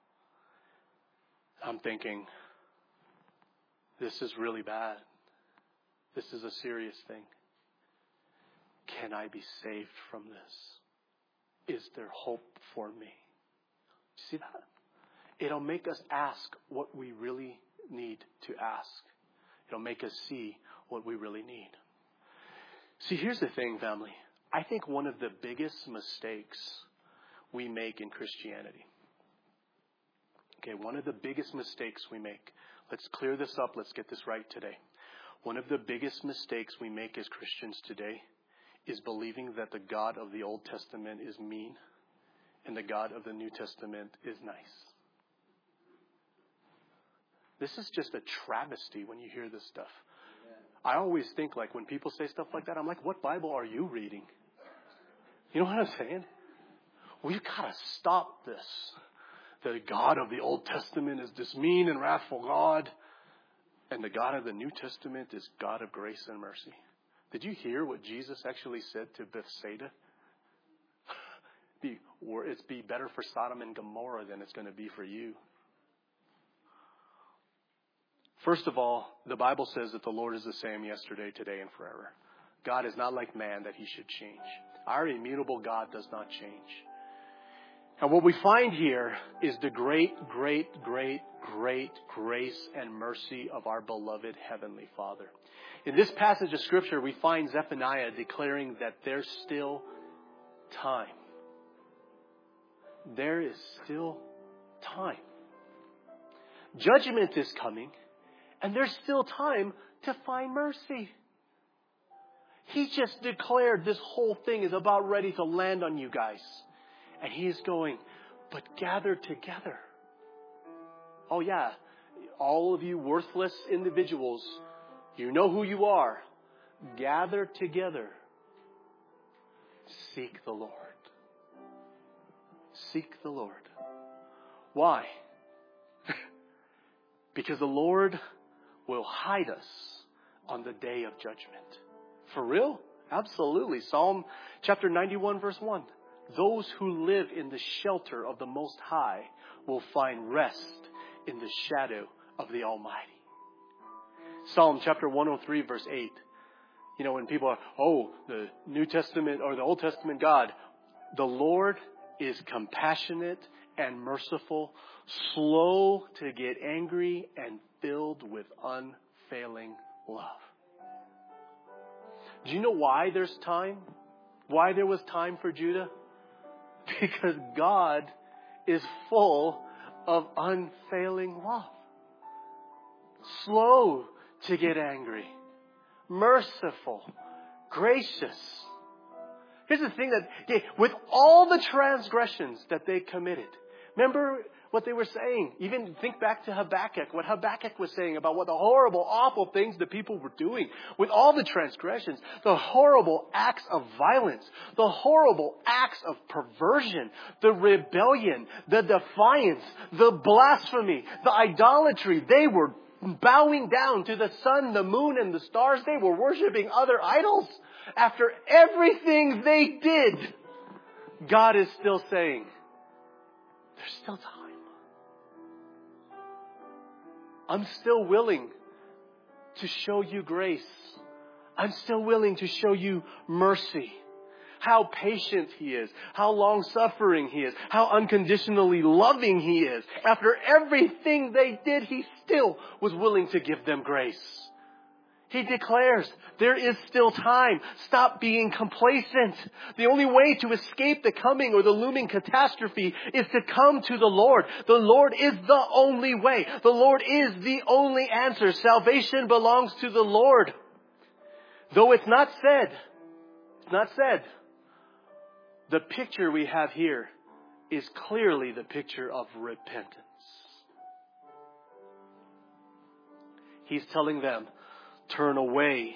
B: I'm thinking, this is really bad. This is a serious thing. Can I be saved from this? Is there hope for me? See that? It'll make us ask what we really need to ask. It'll make us see what we really need. See, here's the thing, family. I think one of the biggest mistakes we make in Christianity. Okay, one of the biggest mistakes we make. Let's clear this up. Let's get this right today. One of the biggest mistakes we make as Christians today is believing that the God of the Old Testament is mean and the God of the New Testament is nice. This is just a travesty when you hear this stuff. I always think like when people say stuff like that, I'm like, what Bible are you reading? You know what I'm saying? We've got to stop this. The God of the Old Testament is this mean and wrathful God. And the God of the New Testament is God of grace and mercy. Did you hear what Jesus actually said to Bethsaida? Be, or it's be better for Sodom and Gomorrah than it's going to be for you. First of all, the Bible says that the Lord is the same yesterday, today, and forever. God is not like man that he should change. Our immutable God does not change. And what we find here is the great, great, great, great grace and mercy of our beloved Heavenly Father. In this passage of Scripture, we find Zephaniah declaring that there's still time. There is still time. Judgment is coming, and there's still time to find mercy. He just declared this whole thing is about ready to land on you guys. And he is going, but gather together. Oh yeah, all of you worthless individuals, you know who you are. Gather together. Seek the Lord. Seek the Lord. Why? Because the Lord will hide us on the day of judgment. For real? Absolutely. Psalm chapter ninety-one verse one. Those who live in the shelter of the Most High will find rest in the shadow of the Almighty. Psalm chapter one oh three verse eight. You know, when people are, oh, the New Testament or the Old Testament God, the Lord is compassionate and merciful, slow to get angry, and filled with unfailing love. Do you know why there's time? Why there was time for Judah? Because God is full of unfailing love. Slow to get angry. Merciful. Gracious. Here's the thing that, with all the transgressions that they committed, remember what they were saying? Even think back to Habakkuk, what Habakkuk was saying about what the horrible, awful things the people were doing. With all the transgressions, the horrible acts of violence, the horrible acts of perversion, the rebellion, the defiance, the blasphemy, the idolatry. They were bowing down to the sun, the moon, and the stars. They were worshiping other idols. After everything they did, God is still saying, there's still time. I'm still willing to show you grace. I'm still willing to show you mercy. How patient he is. How long-suffering he is. How unconditionally loving he is. After everything they did, he still was willing to give them grace. He declares, there is still time. Stop being complacent. The only way to escape the coming or the looming catastrophe is to come to the Lord. The Lord is the only way. The Lord is the only answer. Salvation belongs to the Lord. Though it's not said, it's not said, the picture we have here is clearly the picture of repentance. He's telling them, turn away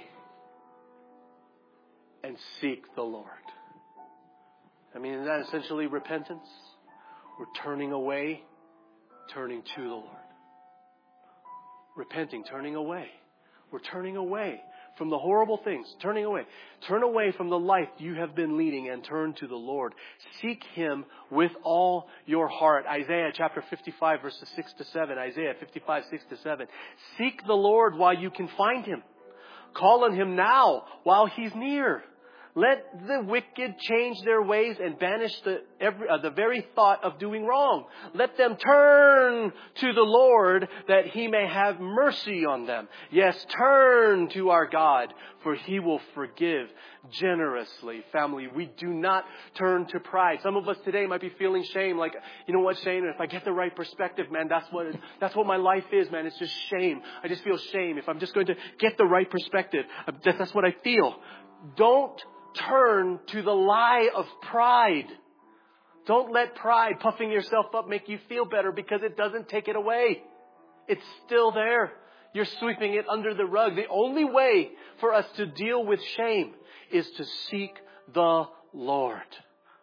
B: and seek the Lord. I mean, isn't that essentially repentance? We're turning away, turning to the Lord. Repenting, turning away. We're turning away from the horrible things. Turning away. Turn away from the life you have been leading and turn to the Lord. Seek Him with all your heart. Isaiah chapter fifty-five verses six to seven. Isaiah fifty-five, six to seven. Seek the Lord while you can find Him. Call on Him now while He's near. Let the wicked change their ways and banish the every, uh, the very thought of doing wrong. Let them turn to the Lord that He may have mercy on them. Yes, turn to our God, for He will forgive generously. Family, we do not turn to pride. Some of us today might be feeling shame, like, you know what, Shane, if I get the right perspective, man, that's what that's what my life is, man. It's just shame. I just feel shame. If I'm just going to get the right perspective, that's what I feel. Don't turn to the lie of pride. Don't let pride, puffing yourself up, make you feel better, because it doesn't take it away. It's still there. You're sweeping it under the rug. The only way for us to deal with shame is to seek the Lord.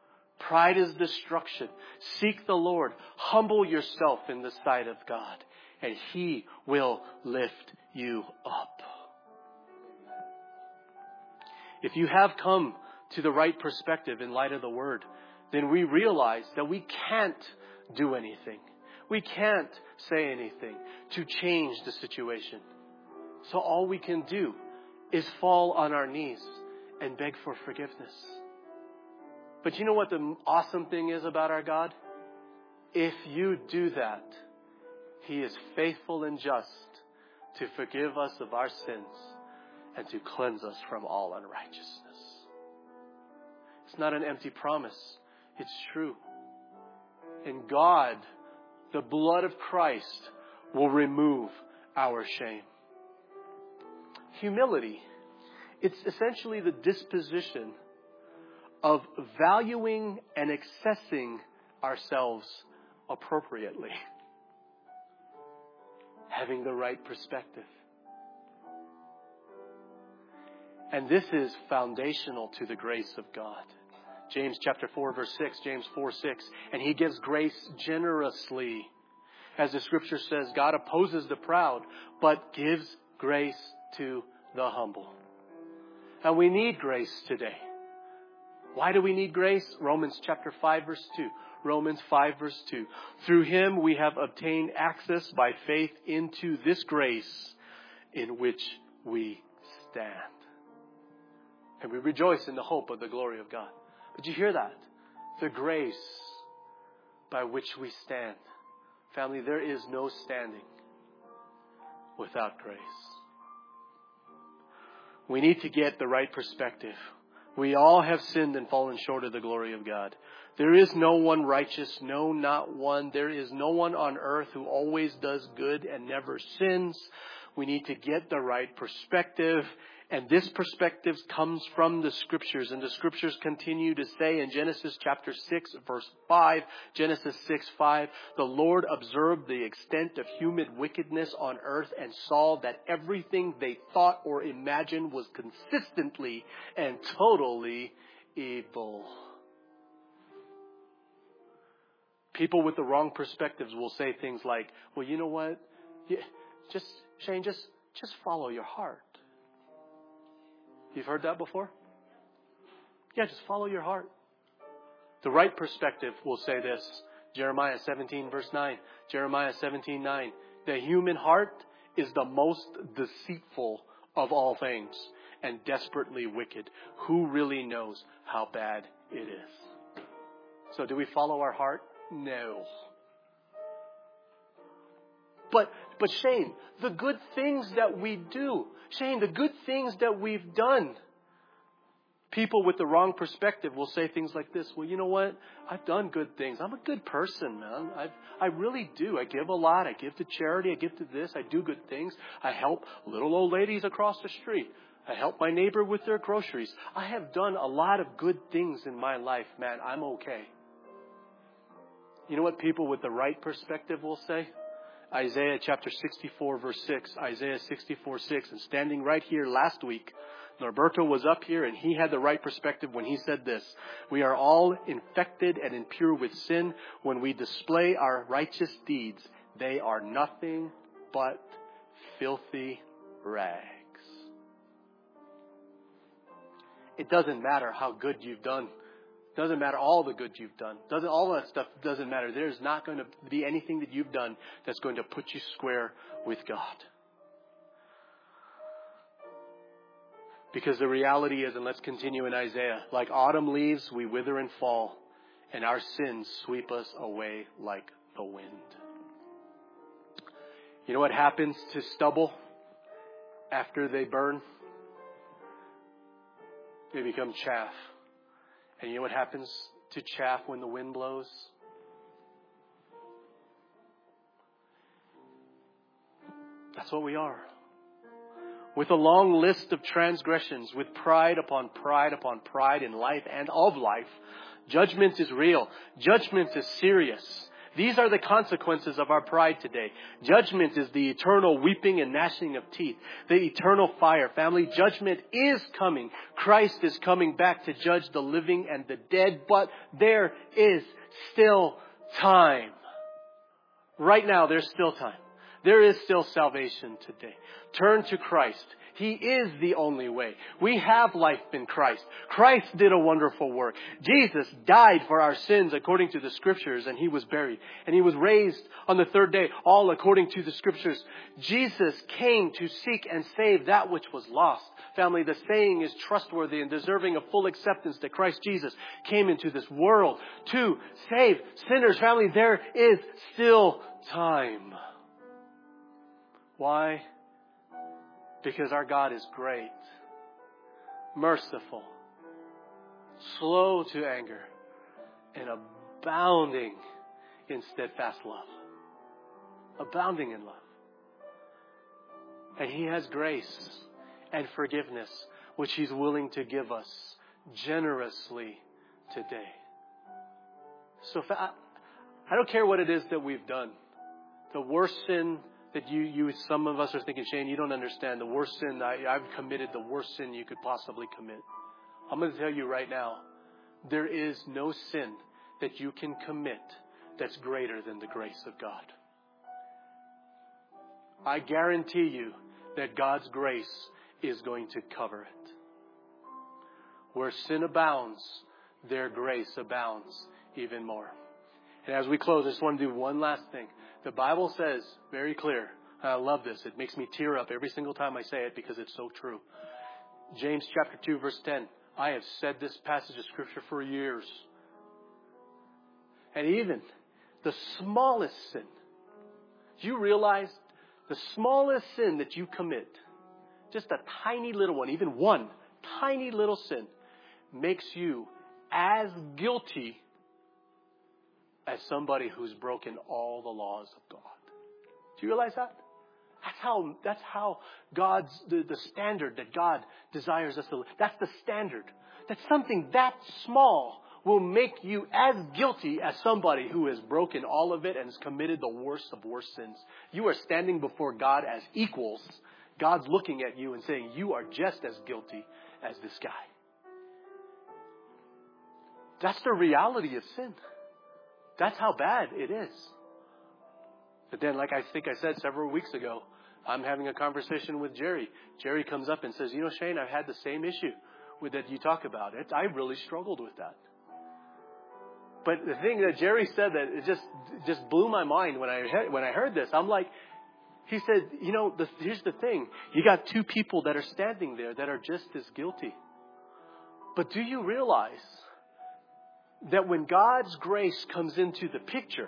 B: Pride is destruction. Seek the Lord. Humble yourself in the sight of God. and He will lift you up. If you have come to the right perspective in light of the Word, then we realize that we can't do anything. We can't say anything to change the situation. So all we can do is fall on our knees and beg for forgiveness. But you know what the awesome thing is about our God? If you do that, He is faithful and just to forgive us of our sins and to cleanse us from all unrighteousness. It's not an empty promise. It's true. And God, the blood of Christ, will remove our shame. Humility. It's essentially the disposition of valuing and accessing ourselves appropriately. Having the right perspective. And this is foundational to the grace of God. James chapter four verse six, James four six. And He gives grace generously. As the scripture says, God opposes the proud, but gives grace to the humble. And we need grace today. Why do we need grace? Romans chapter five verse two. Romans five verse two. Through Him we have obtained access by faith into this grace in which we stand. And we rejoice in the hope of the glory of God. Did you hear that? The grace by which we stand. Family, there is no standing without grace. We need to get the right perspective. We all have sinned and fallen short of the glory of God. There is no one righteous, no, not one. There is no one on earth who always does good and never sins. We need to get the right perspective. And this perspective comes from the Scriptures. And the Scriptures continue to say in Genesis chapter six, verse five, Genesis six, five, the Lord observed the extent of human wickedness on earth and saw that everything they thought or imagined was consistently and totally evil. People with the wrong perspectives will say things like, well, you know what? Yeah, just, Shane, just, just follow your heart. You've heard that before? Yeah, just follow your heart. The right perspective will say this. Jeremiah seventeen verse nine. Jeremiah seventeen nine. The human heart is the most deceitful of all things and desperately wicked. Who really knows how bad it is? So do we follow our heart? No. But, but Shane, the good things that we do, Shane, the good things that we've done, people with the wrong perspective will say things like this. Well, you know what? I've done good things. I'm a good person, man. I I really do. I give a lot. I give to charity. I give to this. I do good things. I help little old ladies across the street. I help my neighbor with their groceries. I have done a lot of good things in my life, man. I'm okay. You know what people with the right perspective will say? Isaiah chapter sixty-four verse six. Isaiah sixty-four six. And standing right here last week, Norberto was up here and he had the right perspective when he said this. We are all infected and impure with sin. When we display our righteous deeds, they are nothing but filthy rags. It doesn't matter how good you've done. Doesn't matter all the good you've done. Doesn't all that stuff doesn't matter. There's not going to be anything that you've done that's going to put you square with God. Because the reality is, and let's continue in Isaiah, like autumn leaves, we wither and fall, and our sins sweep us away like the wind. You know what happens to stubble after they burn? They become chaff. And you know what happens to chaff when the wind blows? That's what we are. With a long list of transgressions, with pride upon pride upon pride in life and of life, judgment is real. Judgment is serious. These are the consequences of our pride today. Judgment is the eternal weeping and gnashing of teeth. The eternal fire. Family, judgment is coming. Christ is coming back to judge the living and the dead. But there is still time. Right now, there's still time. There is still salvation today. Turn to Christ. He is the only way. We have life in Christ. Christ did a wonderful work. Jesus died for our sins according to the Scriptures, and He was buried. And He was raised on the third day, all according to the Scriptures. Jesus came to seek and save that which was lost. Family, the saying is trustworthy and deserving of full acceptance that Christ Jesus came into this world to save sinners. Family, there is still time. Why? Because our God is great, merciful, slow to anger, and abounding in steadfast love. Abounding in love. And He has grace and forgiveness, which He's willing to give us generously today. So I don't care what it is that we've done. The worst sin that you, you, some of us are thinking, Shane, you don't understand. The worst sin, I, I've committed the worst sin you could possibly commit. I'm going to tell you right now, there is no sin that you can commit that's greater than the grace of God. I guarantee you that God's grace is going to cover it. Where sin abounds, their grace abounds even more. And as we close, I just want to do one last thing. The Bible says very clear, and I love this. It makes me tear up every single time I say it because it's so true. James chapter two, verse ten. I have said this passage of Scripture for years. And even the smallest sin, you realize the smallest sin that you commit, just a tiny little one, even one tiny little sin, makes you as guilty as somebody who's broken all the laws of God. Do you realize that? That's how, that's how God's, the, the standard that God desires us to live. That's the standard. That something that small will make you as guilty as somebody who has broken all of it and has committed the worst of worst sins. You are standing before God as equals. God's looking at you and saying, you are just as guilty as this guy. That's the reality of sin. That's how bad it is. But then, like I think I said several weeks ago, I'm having a conversation with Jerry. Jerry comes up and says, you know, Shane, I've had the same issue with that you talk about. It, I really struggled with that. But the thing that Jerry said that it just just blew my mind when I heard, when I heard this. I'm like, he said, you know, the, here's the thing. You got two people that are standing there that are just as guilty. But do you realize that when God's grace comes into the picture,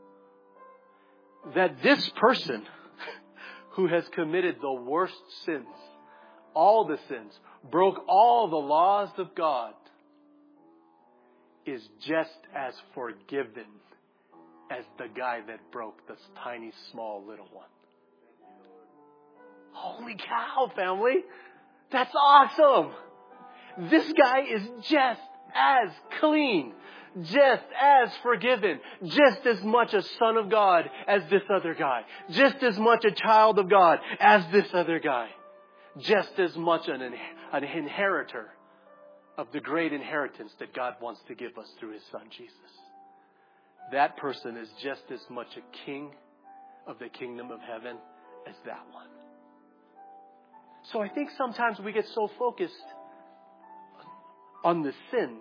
B: that this person who has committed the worst sins, all the sins, broke all the laws of God, is just as forgiven as the guy that broke this tiny, small, little one. Holy cow, family. That's awesome. This guy is just as clean, just as forgiven, just as much a son of God as this other guy, just as much a child of God as this other guy, just as much an, an inheritor of the great inheritance that God wants to give us through His Son, Jesus. That person is just as much a king of the kingdom of heaven as that one. So I think sometimes we get so focused on the sin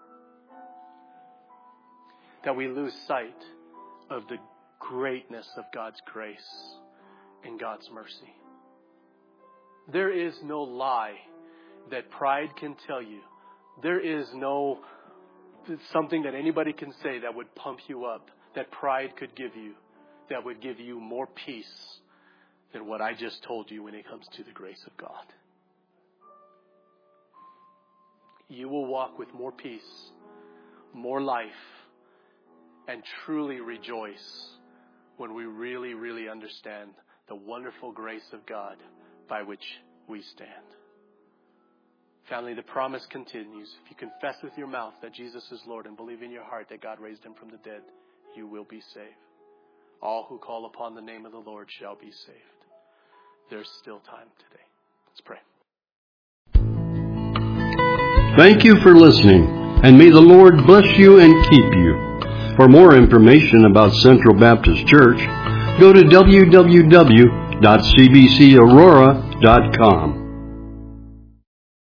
B: that we lose sight of the greatness of God's grace and God's mercy. There is no lie that pride can tell you. There is no something that anybody can say that would pump you up, that pride could give you, that would give you more peace than what I just told you when it comes to the grace of God. You will walk with more peace, more life, and truly rejoice when we really, really understand the wonderful grace of God by which we stand. Family, the promise continues. If you confess with your mouth that Jesus is Lord and believe in your heart that God raised Him from the dead, you will be saved. All who call upon the name of the Lord shall be saved. There's still time today. Let's pray.
A: Thank you for listening, and may the Lord bless you and keep you. For more information about Central Baptist Church, go to w w w dot c b c aurora dot com.